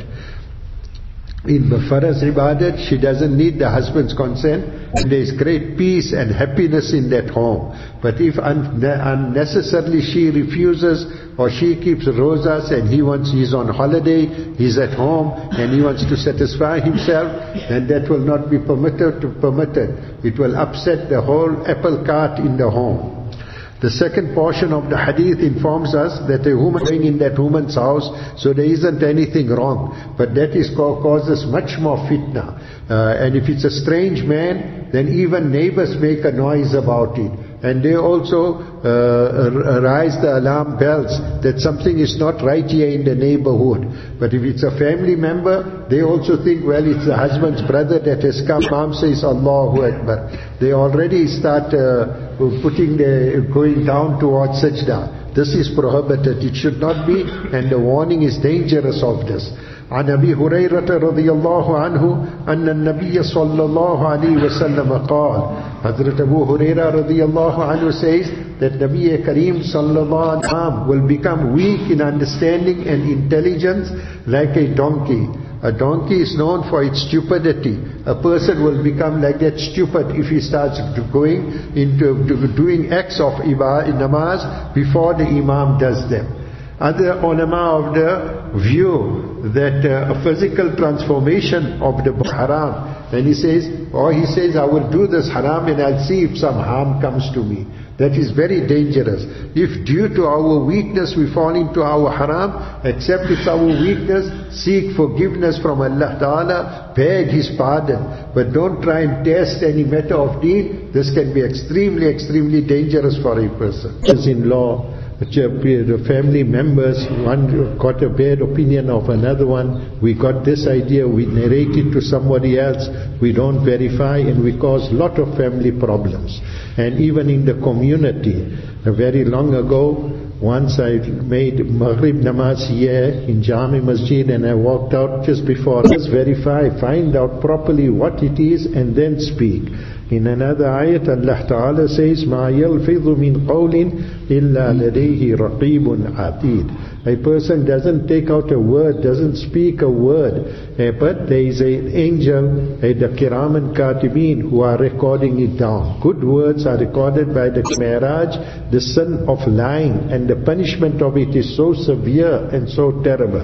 Speaker 7: In Faraz ibadat, she doesn't need the husband's consent, and there is great peace and happiness in that home. But if unnecessarily she refuses, or she keeps rosas and he's on holiday, he's at home and he wants to satisfy himself, then that will not be permitted. It will upset the whole apple cart in the home. The second portion of the hadith informs us that a woman going in that woman's house, so there isn't anything wrong, but that causes much more fitna. And if it's a strange man, then even neighbors make a noise about it. And they also raise the alarm bells that something is not right here in the neighborhood. But if it's a family member, they also think, well, it's the husband's brother that has come. Mom says, Allahu Akbar. They already start going down towards sajda. This is prohibited. It should not be, and the warning is dangerous of this. عن أبي هريرة رضي الله عنه أن النبي صلى الله عليه وسلم قال. Hazrat Abu Hurairah رضي الله عنه says that Nabi Kareem sallallahu alaihi wasallam will become weak in understanding and intelligence like a donkey. A donkey is known for its stupidity. A person will become like that stupid if he starts going into doing acts of namaz before the imam does them. Other ulama of the view that a physical transformation of the haram, and he says, I will do this haram and I'll see if some harm comes to me. That is very dangerous. If due to our weakness we fall into our haram, accept it's our weakness, seek forgiveness from Allah Ta'ala, beg His pardon. But don't try and test any matter of deen. This can be extremely, extremely dangerous for a person. In-law, the family members, one got a bad opinion of another one, we got this idea, we narrate it to somebody else, we don't verify, and we cause lot of family problems. And even in the community, very long ago, once I made Maghrib Namaz here in Jami Masjid and I walked out just before. Just verify, find out properly what it is and then speak. In another ayat, Allah Ta'ala says, مَا يَلْفِظُ مِنْ قَوْلٍ إِلَّا لَدَيْهِ رَقِيبٌ عَتِيدٌ. A person doesn't take out a word, doesn't speak a word, but there is an angel, the Kiraman Katibin, who are recording it down. Good words are recorded by the Mi'raj, the sin of lying, and the punishment of it is so severe and so terrible.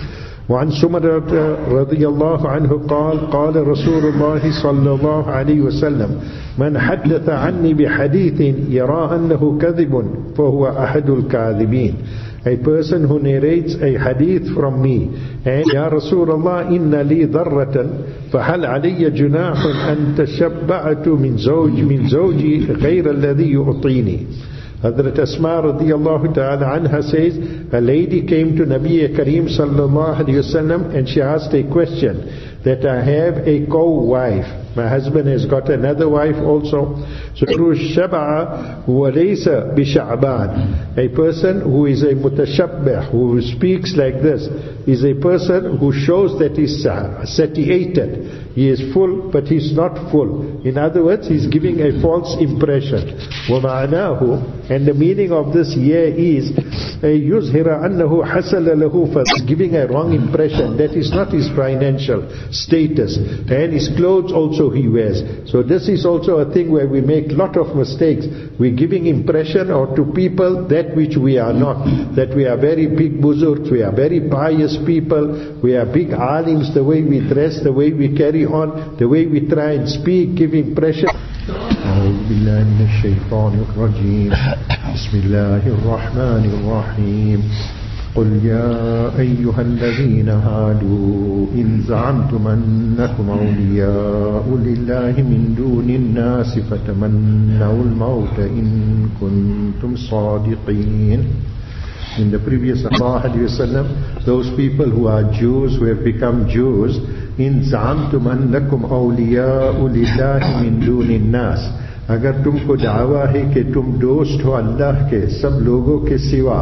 Speaker 7: وعن سمرة رضي الله عنه قال رسول الله صلى الله عليه وسلم من حدث عني بحديث يرى أنه كذب فهو أحد الكاذبين. A person who narrates a hadith from me and يا رسول الله إن لي ضرة فهل علي جناح أن تشبعت من زوجي غير الذي يعطيني. Hazrat Asma radiyallahu ta'ala anha says, a lady came to Nabi Kareem sallallahu alayhi wasallam and she asked a question, that I have a co-wife. My husband has got another wife also. So, Shab'a walaysa bisha'ban. A person who is a mutashabbih, who speaks like this, is a person who shows that he's satiated. He is full, but he's not full. In other words, he's giving a false impression. وَمَعْنَاهُ, and the meaning of this here is, يُظْهِرَ أَنَّهُ حَسَلَ لَهُ, for giving a wrong impression. That is not his financial status. And his clothes also he wears. So this is also a thing where we make lot of mistakes. We're giving impression or to people that which we are not. That we are very big buzurgs, we are very pious people, we are big alims, the way we dress, the way we carry on, the way we try and speak, give impression.
Speaker 1: أعوذ بالله من الشيطان الرجيم. بسم الله الرحمن الرحيم. قل يا أيها الذين هادوا إن زعمتم أنكم أولياء لله من دون الناس فتمنوا الموت إن كنتم صادقين. In the previous sallallahu alayhi wasallam, those people who are Jews, who have become Jews, in زعمتم أنكم أولياء لله من دون الناس, अगर तुमको दावा है कि तुम दोस्त हो अल्लाह के सब लोगों के सिवा,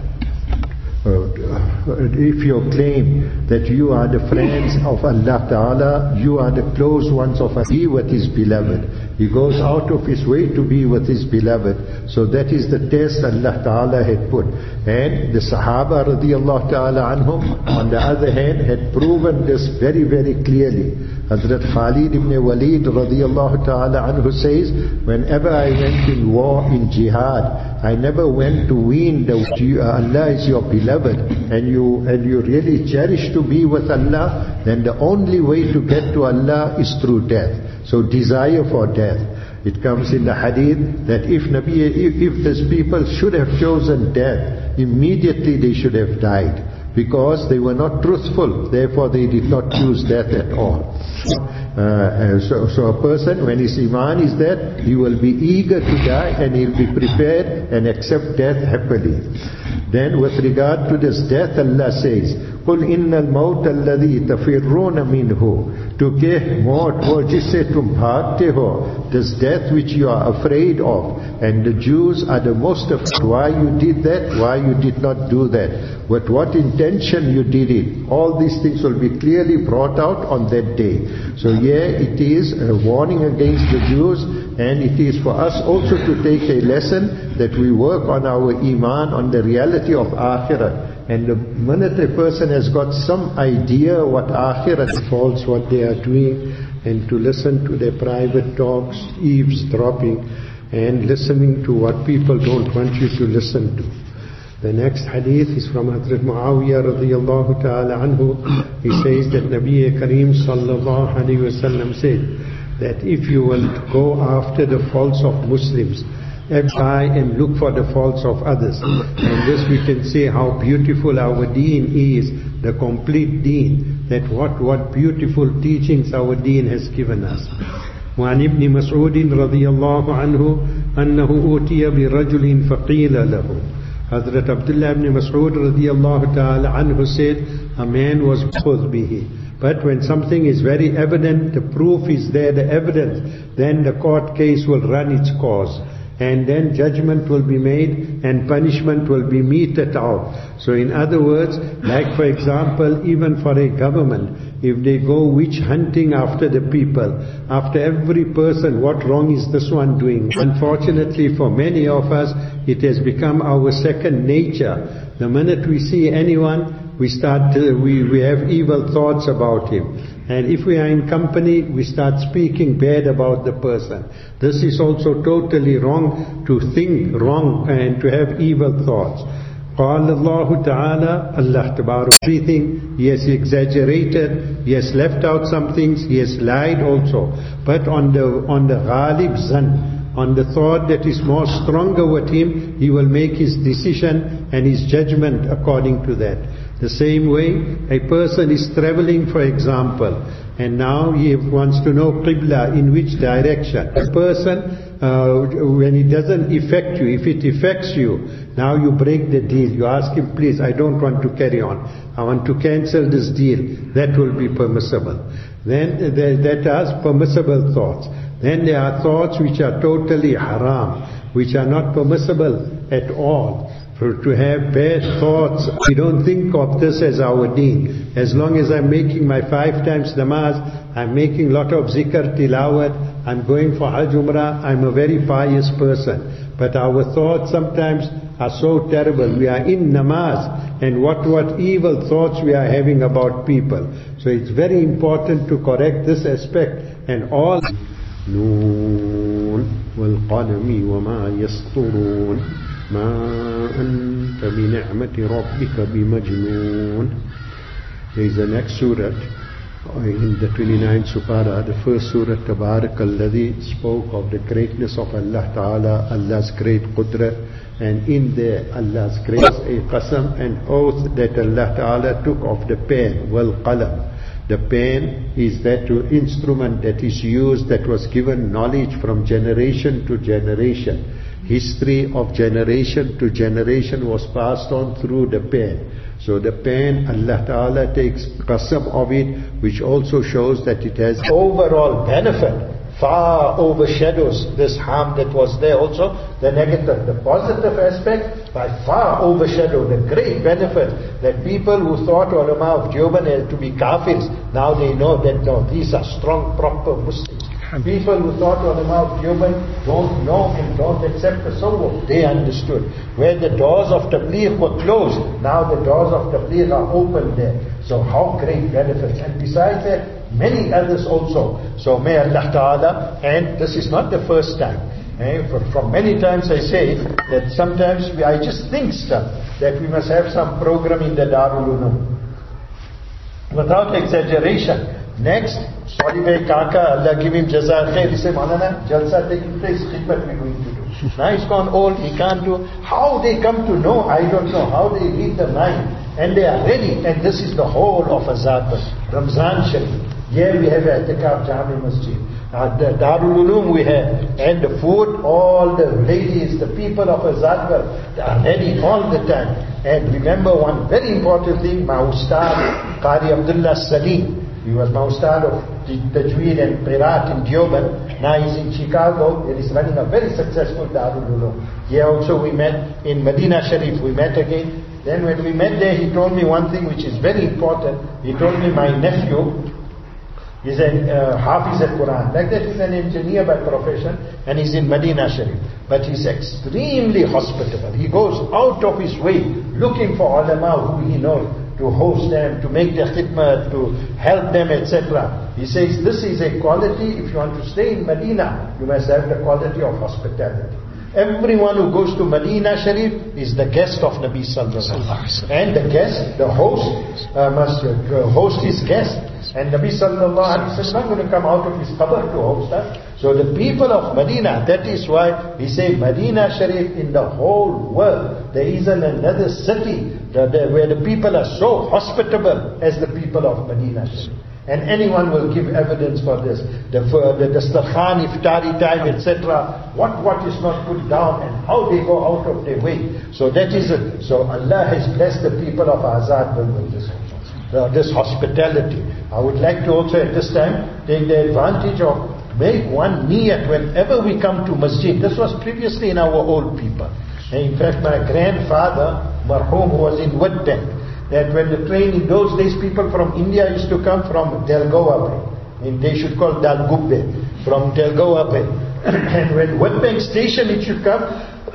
Speaker 1: if you claim that you are the friends of Allah Ta'ala, you are the close ones of Allah, be with His beloved. He goes out of his way to be with his beloved. So that is the test Allah Ta'ala had put. And the Sahaba radiyallahu ta'ala anhum, on the other hand, had proven this very, very clearly. Hazrat Khalid ibn Walid radiyallahu ta'ala anhu says, whenever I went in war, in jihad, I never went to win Allah is your beloved, and you really cherish to be with Allah, then the only way to get to Allah is through death. So desire for death. It comes in the hadith that if these people should have chosen death, immediately they should have died, because they were not truthful, therefore they did not choose death at all. So a person, when his iman is that, he will be eager to die and he'll be prepared and accept death happily. Then with regard to this death, Allah says, قُلْ إِنَّ الْمَوْتَ الَّذِي تَفِرُّونَ مِنْهُ, to ke maut wo jisse tum bhagte ho, this death which you are afraid of. And the Jews are the most afraid. Why you did that, why you did not do that, with what intention you did it. All these things will be clearly brought out on that day. So yeah, it is a warning against the Jews, and it is for us also to take a lesson that we work on our iman, on the reality of akhirat. And the minute a person has got some idea what akhirat falls, what they are doing, and to listen to their private talks, eavesdropping, and listening to what people don't want you to listen to. The next hadith is from Hazrat Muawiyah radiyallahu ta'ala anhu. He says that Nabi Kareem sallallahu alayhi wa sallam said that if you will go after the faults of Muslims, and try and look for the faults of others. And this we can say how beautiful our deen is, the complete deen, that what beautiful teachings our deen has given us. وعن ابن مسعود رضي الله عنه أنه أوتي برجل فقيل له. Hazrat Abdullah ibn Mas'ud radiyallahu ta'ala anhu said, a man was khudh bihi. But when something is very evident, the proof is there, the evidence, then the court case will run its course. And then judgment will be made and punishment will be meted out. So in other words, like for example, even for a government, if they go witch hunting after the people, after every person, what wrong is this one doing? Unfortunately for many of us, it has become our second nature. The minute we see anyone, we have evil thoughts about him. And if we are in company, we start speaking bad about the person. This is also totally wrong, to think wrong and to have evil thoughts. قال الله تعالى, Allah Tabarak, everything, he has exaggerated, he has left out some things, he has lied also. But on the ghalib zan, on the thought that is more stronger with him, he will make his decision and his judgment according to that. The same way, a person is traveling, for example, and now he wants to know Qibla, in which direction. A person
Speaker 7: when it doesn't affect you, if it affects you, now you break the deal. You ask him, please, I don't want to carry on. I want to cancel this deal. That will be permissible. Then that are permissible thoughts. Then there are thoughts which are totally haram, which are not permissible at all. For to have bad thoughts, we don't think of this as our deen. As long as I'm making my 5 times namaz, I'm making lot of zikr, tilawat, I'm going for Hajj Umrah, I'm a very pious person. But our thoughts sometimes are so terrible. We are in namaz, and what evil thoughts we are having about people. So it's very important to correct this aspect. And all Noon wal qalami wa ma yasturun ma anta bi ni'mati rabbika bi majnoon. There is the next surah in the 29th Supara, the first surah, Tabarak alladhi, spoke of the greatness of Allah Ta'ala, Allah's great qudrat, and in there Allah's great a qasam, and oath that Allah Ta'ala took of the pen, wal qalam. The pen is that instrument that is used, that was given knowledge from generation to generation. History of generation to generation was passed on through the pen. So the pen, Allah Ta'ala takes qasam of it, which also shows that it has overall benefit, far overshadows this harm that was there also. The negative, the positive aspect, by far overshadow the great benefit that people who thought ulama of Deoband to be kafirs, now they know that no, these are strong, proper Muslims. People who thought ulama of Deoband don't know and don't accept the tasawwuf, they understood. Where the doors of tabligh were closed, now the doors of tabligh are open there. So how great benefits. And besides that, many others also. So may Allah Ta'ala, and this is not the first time. From many times I say that sometimes I just think stuff, that we must have some program in the Darul Uloom. Without exaggeration. Next, Sali Bhai Kaka, Allah give him Jaza Khair, he said, Maulana, Jalsa taking place, khidmat we're going to do. Now he's gone old, he can't do. How they come to know, I don't know. How they read the mind. And they are ready. And this is the whole of Azadbar. Ramzan Sharif. Here we have I'tikaf Jami Masjid. The Darul Uloom we have. And the food, all the ladies, the people of Azadbar, they are ready all the time. And remember one very important thing, my Ustad, Qari Abdullah Salim. He was my Ustad of Tajweed and Qiraat in Deoband. Now he's in Chicago. He is running a very successful Darul Uloom. Here also we met in Medina Sharif. We met again. Then when we met there, he told me one thing which is very important. He told me my nephew is a Hafiz al-Quran. Like that, he's an engineer by profession and he's in Medina Sharif. But he's extremely hospitable. He goes out of his way looking for ulama who he knows, to host them, to make their khidmat, to help them, etc. He says this is a quality. If you want to stay in Medina, you must have the quality of hospitality. Everyone who goes to Medina Sharif is the guest of Nabi Sallallahu Alaihi Wasallam. And the guest, the host, must host his guest. And Nabi Sallallahu Alaihi Wasallam is not going to come out of his qabr to host us. So the people of Medina, that is why we say Medina Sharif in the whole world. There isn't another city where the people are so hospitable as the people of Medina Sharif. And anyone will give evidence for this. The Dastarkhan, Iftari time, etc. What is not put down and how they go out of their way. So that is it. So Allah has blessed the people of Azad with this hospitality. I would like to also at this time take the advantage of make one niyat whenever we come to masjid. This was previously in our old people. And in fact, my grandfather, Marhum, who was in Woodbank, that when the train in those days, people from India used to come from Delgoa Bay, and they should call Dalgubbe, from Delgoa Bay. And when Woodbank station it should come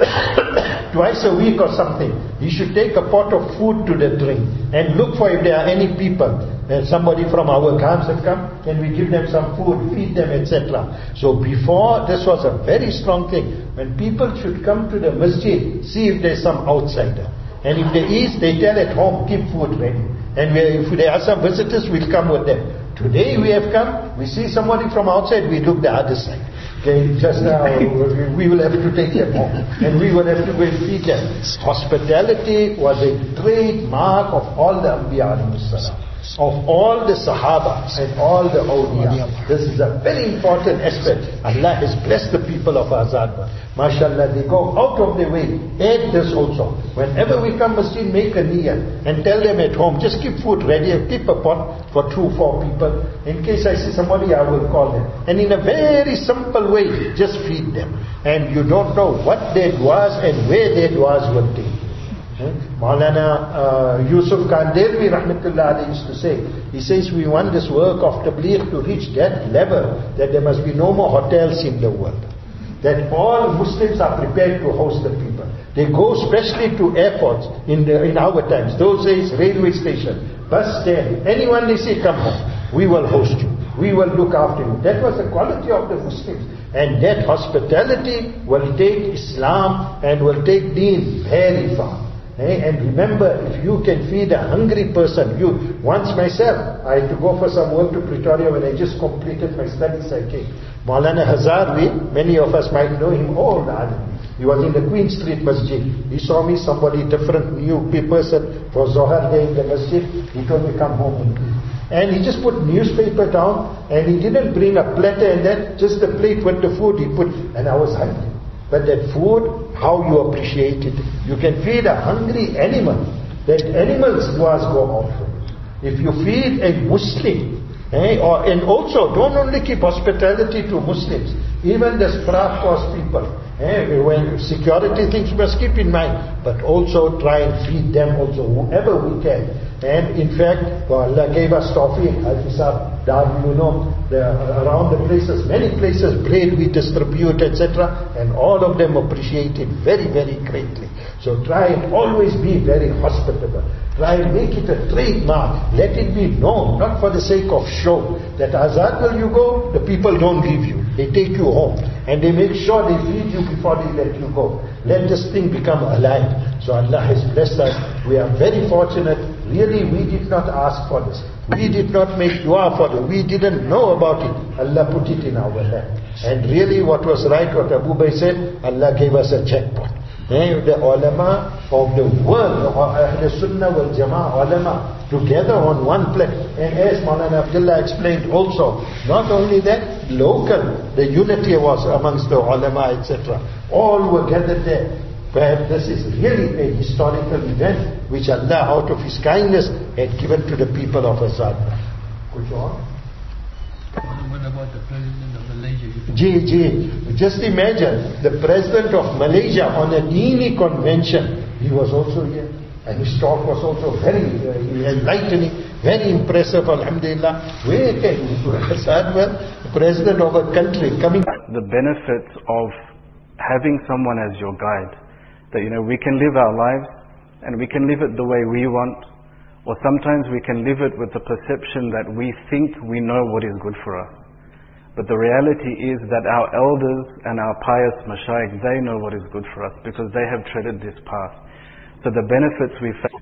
Speaker 7: twice a week or something, he should take a pot of food to the train and look for if there are any people. Somebody from our camps have come, and we give them some food, feed them, etc. So before, this was a very strong thing. When people should come to the masjid, see if there's some outsider. And if there is, they tell at home, keep food ready. And if there are some visitors, we'll come with them. Today we have come, we see somebody from outside, we look the other side. Okay, just now we will have to take them home. And we will have to go and feed them. Hospitality was a great mark of all the Anbiya alayhi salam.
Speaker 1: of all the Sahaba and all the awliya. This is a very important aspect. Allah has blessed the people of Azad. MashaAllah, they go out of their way. Add this also. Whenever we come masjid, make a niyyah and tell them at home, just keep food ready, keep a pot for 2-4 people. In case I see somebody, I will call them. And in a very simple way, just feed them. And you don't know what their du'as and where their du'as will take you. Maulana Yusuf Kandelvi rahmatullah alayhi used to say, he says, we want this work of tabligh to reach that level that there must be no more hotels in the world. That all Muslims are prepared to host the people. They go especially to airports in our times. Those days, railway station, bus stand, anyone they say, come home, we will host you. We will look after you. That was the quality of the Muslims. And that hospitality will take Islam and will take Deen very far. And remember, if you can feed a hungry person, once myself, I had to go for some work to Pretoria when I just completed my studies, I came. Maulana Hazarvi, many of us might know him, old alim. He was in the Queen Street Masjid. He saw me, somebody different, new person for Zohar day in the Masjid. He told me, come home and eat. And he just put newspaper down, and he didn't bring a platter and then just the plate with the food he put, and I was hungry. But that food, how you appreciate it. You can feed a hungry animal. That animal's du'as go out for you. If you feed a Muslim, and also don't only keep hospitality to Muslims, even the Sprachkos people, when security things must keep in mind, but also try and feed them also, whoever we can. And in fact, Allah gave us tawfiq, Al-Hisab, around the places, many places, bread we distribute, etc. And all of them appreciate it very, very greatly. So try and always be very hospitable. Try and make it a trademark. Let it be known, not for the sake of show, that Azad will you go, the people don't leave you. They take you home. And they make sure they feed you before they let you go. Let this thing become alive. So Allah has blessed us. We are very fortunate. Really, we did not ask for this. We did not make dua for it. We didn't know about it. Allah put it in our lap. And really what was right, what Abu Bay said, Allah gave us a jackpot. The ulama of the world, the Sunnah wal Jama'ah ulama, together on one place. And as Maulana Abdullah explained also, not only that, local, the unity was amongst the ulama, etc. All were gathered there. Perhaps this is really a historical event which Allah out of His kindness had given to the people of Azad. Could you on?
Speaker 8: What about the President of Malaysia?
Speaker 1: Just imagine, the President of Malaysia on a Dini convention, he was also here. And his talk was also very enlightening, very impressive, alhamdulillah. Where can Azad, the President of a country coming...
Speaker 6: The benefits of having someone as your guide. That, we can live our lives and we can live it the way we want, or sometimes we can live it with the perception that we think we know what is good for us. But the reality is that our elders and our pious mashayikh, they know what is good for us because they have treaded this path. So the benefits we face,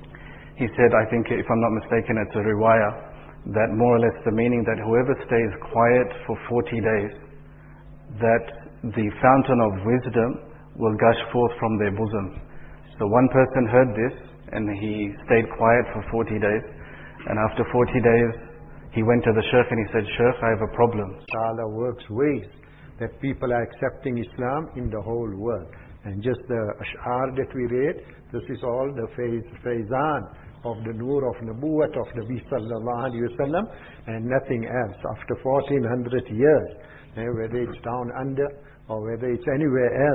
Speaker 6: he said, I think if I'm not mistaken, it's a riwayah, that more or less the meaning that whoever stays quiet for 40 days, that the fountain of wisdom will gush forth from their bosom. So one person heard this and he stayed quiet for 40 days, and after 40 days he went to the Shaykh and he said, Shaykh, I have a problem.
Speaker 7: Allah works ways that people are accepting Islam in the whole world. And just the ash'ar that we read, this is all the faizan of the nur of Nabuwat of Nabi sallallahu alayhi wa sallam, and nothing else. After 1400 years, whether it's down under or whether it's anywhere